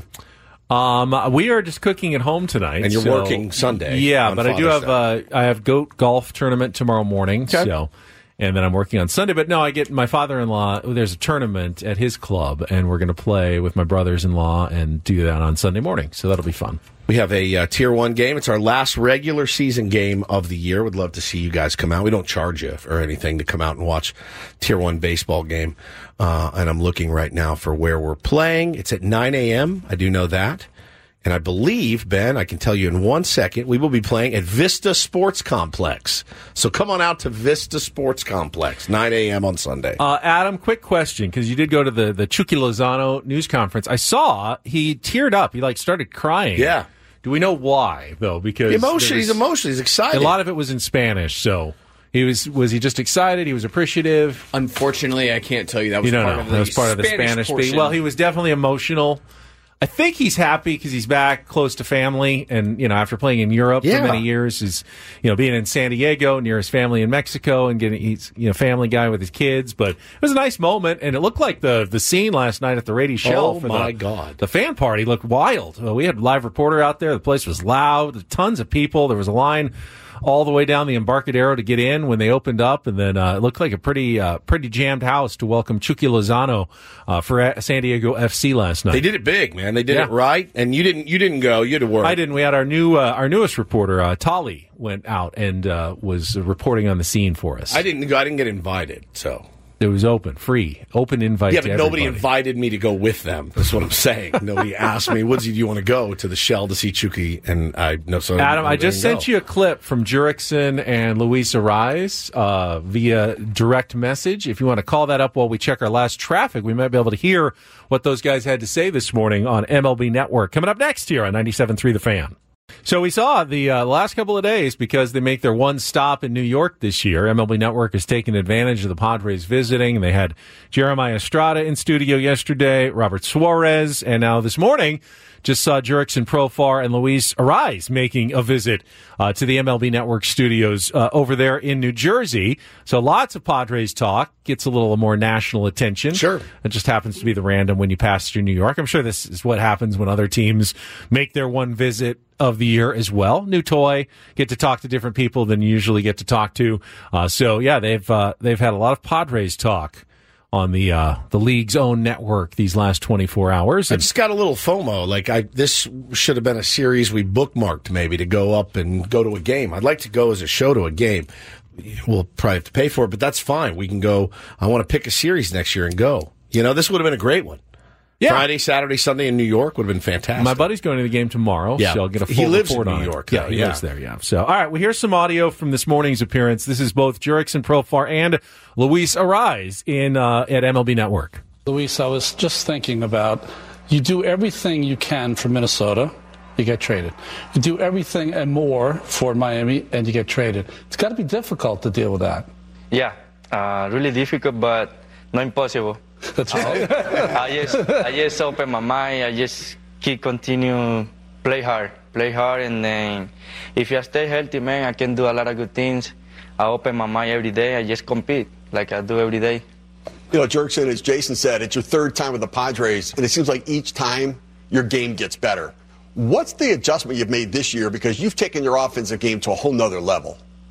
We are just cooking at home tonight. And you're working Sunday. Yeah, on but I do Father's have I have goat golf tournament tomorrow morning. Okay. So, and then I'm working on Sunday. But no, I get my father-in-law. There's a tournament at his club, and we're going to play with my brothers-in-law and do that on Sunday morning. So that'll be fun. We have a Tier 1 game. It's our last regular season game of the year. Would love to see you guys come out. We don't charge you or anything to come out and watch Tier 1 baseball game. And I'm looking right now for where we're playing. It's at 9 a.m. I do know that. And I believe, Ben, I can tell you in 1 second, we will be playing at Vista Sports Complex. So come on out to Vista Sports Complex, 9 a.m. on Sunday. Adam, quick question, because you did go to the Chucky Lozano news conference. I saw he teared up. He started crying. Yeah. Do we know why, though? Because He's emotional. He's excited. a lot of it was in Spanish, so was he just excited? He was appreciative? Unfortunately, I can't tell you that was That was part of the Spanish portion. speak. Well, he was definitely emotional. I think he's happy because he's back close to family, and after playing in Europe for many years, is being in San Diego near his family in Mexico, and he's family guy with his kids. But it was a nice moment, and it looked like the scene last night at the Rady Shell. Oh my God, the fan party looked wild. We had a live reporter out there. The place was loud, tons of people. There was a line all the way down the Embarcadero to get in when they opened up, and then it looked like a pretty jammed house to welcome Chucky Lozano for San Diego FC last night. They did it big, man. They did it right, and you didn't go. You had to work. I didn't. We had our newest reporter, Tali, went out and was reporting on the scene for us. I didn't go. I didn't get invited, so. It was open invite. Yeah, to but nobody everybody. invited me to go with them. That's what I'm saying. Nobody asked me, Woodsy, do you want to go to the Shell to see Chucky? And Adam, I just sent you a clip from Jurickson and Luis Arise via direct message. If you want to call that up while we check our last traffic, we might be able to hear what those guys had to say this morning on MLB Network. Coming up next here on 97.3 The Fan. So we saw the last couple of days, because they make their one stop in New York this year. MLB Network has taken advantage of the Padres visiting. They had Jeremiah Estrada in studio yesterday, Robert Suarez, and now this morning just saw Jurickson Profar and Luis Arise making a visit to the MLB Network studios over there in New Jersey. So lots of Padres talk, gets a little more national attention. Sure. It just happens to be the random when you pass through New York. I'm sure this is what happens when other teams make their one visit of the year as well. New toy, get to talk to different people than you usually get to talk to. So yeah, they've had a lot of Padres talk on the league's own network these last 24 hours. I just got a little FOMO. This should have been a series we bookmarked maybe to go up and go to a game. I'd like to go as a show to a game. We'll probably have to pay for it, but that's fine. We can go. I want to pick a series next year and go. This would have been a great one. Yeah. Friday, Saturday, Sunday in New York would have been fantastic. My buddy's going to the game tomorrow, so I'll get a full He lives report in on New it. York. Yeah, he lives there, yeah. So, all right, well, here's some audio from this morning's appearance. This is both Jurickson Profar and Luis Arise at MLB Network. Luis, I was just thinking about, you do everything you can for Minnesota, you get traded. You do everything and more for Miami, and you get traded. It's got to be difficult to deal with that. Yeah, really difficult, but not impossible. That's right. I just open my mind. I just continue play hard, and then if I stay healthy, man, I can do a lot of good things. I open my mind every day. I just compete like I do every day. Jurickson, as Jason said, it's your third time with the Padres, and it seems like each time your game gets better. What's the adjustment you've made this year? Because you've taken your offensive game to a whole nother level.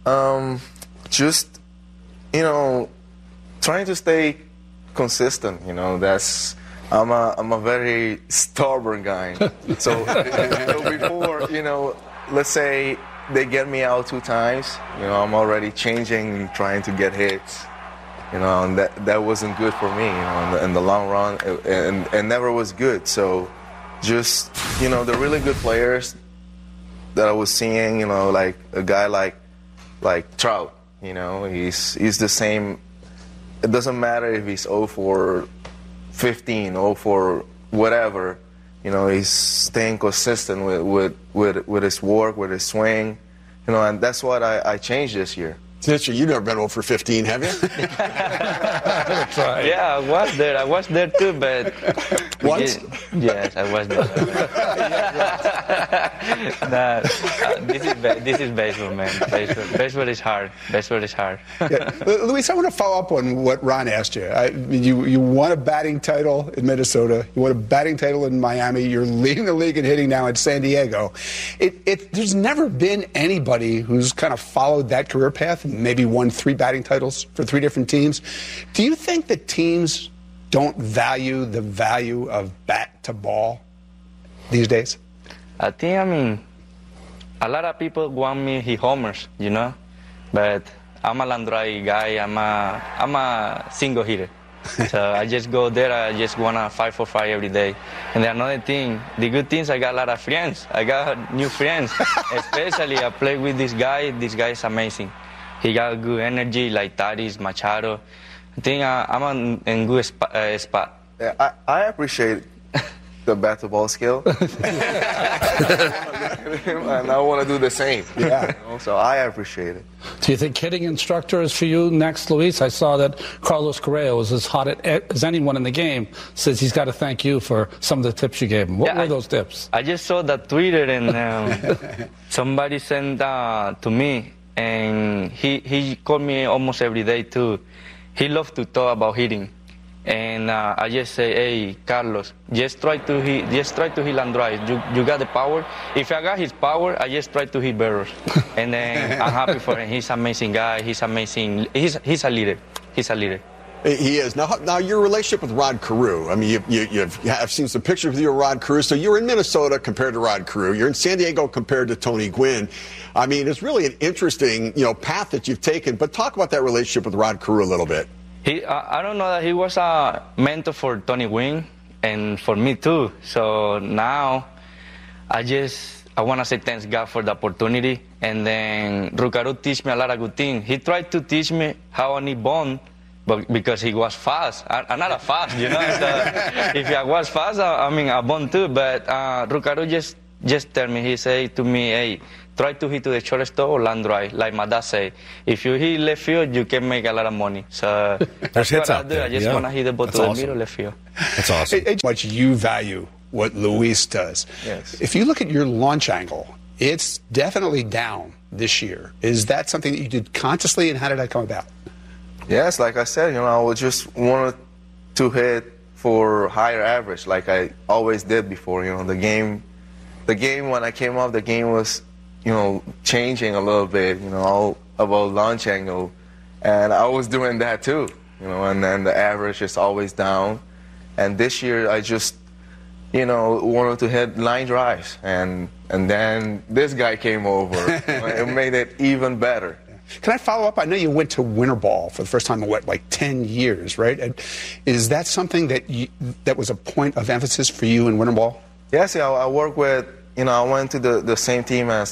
Just, trying to stay consistent. I'm a very stubborn guy. So before, let's say they get me out 2 times, I'm already changing, trying to get hits. And that wasn't good for me, in the long run, and never was good. So just, the really good players that I was seeing, like a guy like Trout, You know, he's the same. It doesn't matter if he's 0 for 15, 0 for whatever. You know, he's staying consistent with his work, with his swing. You know, and that's what I changed this year. Snitcher, you've never been 0 for 15, have you? Yeah, I was there too, but once. Yes, I was there. This is baseball, man. Baseball is hard. Baseball is hard. Yeah. Luis, I want to follow up on what Ron asked you. You won a batting title in Minnesota. You won a batting title in Miami. You're leading the league in hitting now in San Diego. There's never been anybody who's kind of followed that career path and maybe won 3 batting titles for 3 different teams. Do you think that teams don't value the value of bat to ball these days? I think, a lot of people want me hit homers, you know, but I'm a Landry guy. I'm a single hitter. So I just go there. I just want to 5 for 5 every day. And then another thing, the good things, I got a lot of friends. I got new friends. Especially I play with this guy. This guy is amazing. He got good energy, like Tatis, Machado. I think I'm in good spot. Yeah, I appreciate the bat-to-ball skill. And I want to do the same. Yeah. You know? So I appreciate it. Do you think hitting instructor is for you next, Luis? I saw that Carlos Correa was as hot as anyone in the game. Says he's got to thank you for some of the tips you gave him. What were those tips? I just saw that Twitter and somebody sent to me, and he called me almost every day too. He loves to talk about hitting. And I just say, hey, Carlos, just try to hit Landry. You got the power. If I got his power, I just try to hit better. And then I'm happy for him. He's an amazing guy. He's amazing. He's a leader. He's a leader. He is. Now your relationship with Rod Carew. I mean, I've seen some pictures with you and Rod Carew. So you're in Minnesota compared to Rod Carew. You're in San Diego compared to Tony Gwynn. I mean, it's really an interesting, path that you've taken. But talk about that relationship with Rod Carew a little bit. I don't know that he was a mentor for Tony Gwynn and for me too. So now I want to say thanks God for the opportunity. And then Rucaru teach me a lot of good things. He tried to teach me how I need bond, but because he was fast. I'm not a fast, So if I was fast, I bond too. But Rucaru just tell me, he say to me, hey, try to hit to the shortstop or Landry, like my dad say. If you hit left field, you can make a lot of money. So that's what I do. I just want to hit the ball to the middle left field. That's awesome. How much you value what Luis does. Yes. If you look at your launch angle, it's definitely down this year. Is that something that you did consciously, and how did that come about? Yes, like I said, I would just wanted to hit for higher average, like I always did before. The game when I came up, the game was changing a little bit, all about launch angle. And I was doing that too, and then the average is always down. And this year I just, wanted to hit line drives. And then this guy came over. It made it even better. Can I follow up? I know you went to winter ball for the first time in, 10 years, right? And is that something that was a point of emphasis for you in winter ball? Yes, I work with, I went to the same team as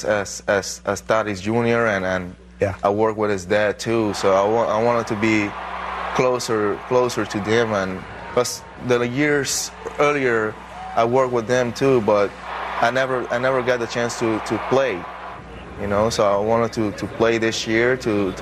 Tatis Jr. and I work with his dad too. So I wanted to be closer to them. And plus the years earlier, I worked with them too, but I never got the chance to play. So I wanted to play this year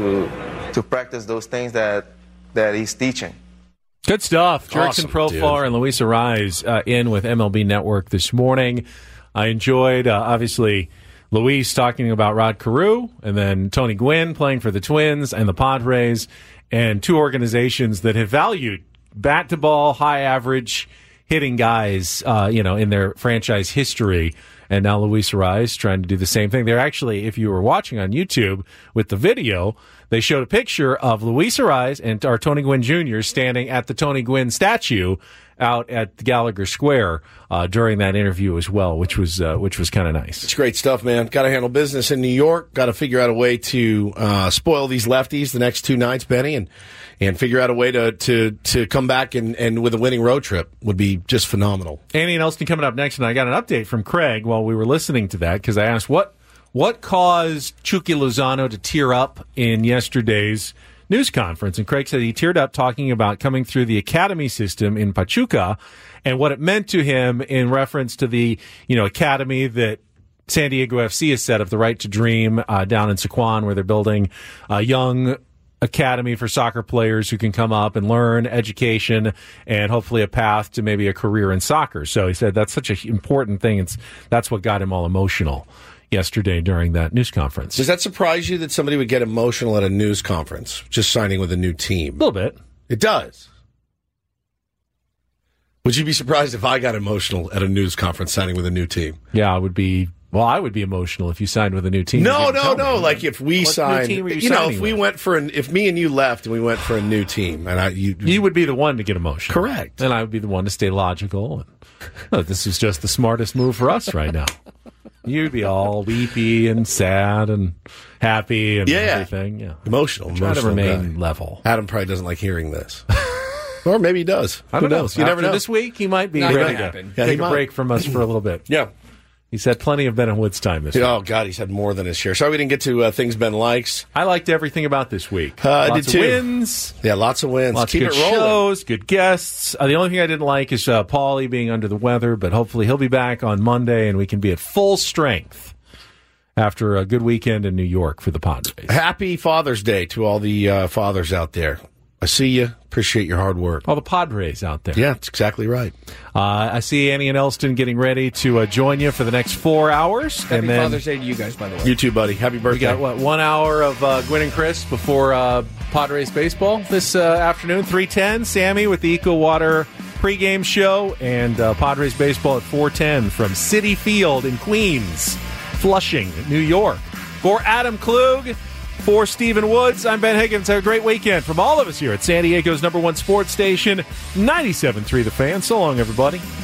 to practice those things that he's teaching. Good stuff. Jurickson Awesome, Profar and Luis Arraez in with MLB Network this morning. I enjoyed, obviously, Luis talking about Rod Carew, and then Tony Gwynn playing for the Twins and the Padres, and two organizations that have valued bat-to-ball, high-average hitting guys, in their franchise history. And now Luis Arraez trying to do the same thing. They're actually, if you were watching on YouTube with the video, they showed a picture of Luis Arraez and our Tony Gwynn Jr. standing at the Tony Gwynn statue out at Gallagher Square during that interview as well, which was kind of nice. It's great stuff, man. Got to handle business in New York. Got to figure out a way to spoil these lefties the next 2 nights, Benny, and figure out a way to come back and with a winning road trip would be just phenomenal. Andy and Elston coming up next, and I got an update from Craig while we were listening to that because I asked what what caused Chucky Lozano to tear up in yesterday's news conference. And Craig said he teared up talking about coming through the academy system in Pachuca and what it meant to him in reference to the academy that San Diego FC has set up, the Right to Dream, down in Sycuan, where they're building a young academy for soccer players who can come up and learn education and hopefully a path to maybe a career in soccer. So he said that's such an important thing. That's what got him all emotional yesterday during that news conference. Does that surprise you that somebody would get emotional at a news conference, just signing with a new team? A little bit. It does. Would you be surprised if I got emotional at a news conference signing with a new team? Yeah, I would be. Well, I would be emotional if you signed with a new team. No. Like if we signed, if we went for if me and you left and we went for a new team, and you would be the one to get emotional. Correct. And I would be the one to stay logical. This is just the smartest move for us right now. You'd be all weepy and sad and happy and everything. Yeah, emotional. Try to remain guy. Level. Adam probably doesn't like hearing this. Or maybe he does. I don't know. You never know. This week, he might be ready to take a break from us for a little bit. Yeah. He's had plenty of Ben and Woods time this week. Oh, God, he's had more than his share. Sorry we didn't get to things Ben likes. I liked everything about this week. I did too. Lots of wins. Yeah, lots of wins. Lots Keep of good it rolling. shows, good guests. The only thing I didn't like is Paulie being under the weather, but hopefully he'll be back on Monday and we can be at full strength after a good weekend in New York for the Padres. Happy Father's Day to all the fathers out there. I see you. Appreciate your hard work. All the Padres out there. Yeah, that's exactly right. I see Annie and Elston getting ready to join you for the next 4 hours. Happy Father's Day to you guys, by the way. You too, buddy. Happy birthday. We got, 1 hour of Gwynn and Chris before Padres baseball this afternoon. 3:10, Sammy with the Eco Water pregame show, and Padres baseball at 4:10 from Citi Field in Queens, Flushing, New York. For Adam Klug, for Stephen Woods, I'm Ben Higgins. Have a great weekend from all of us here at San Diego's #1 sports station, 97.3 The Fan. So long, everybody.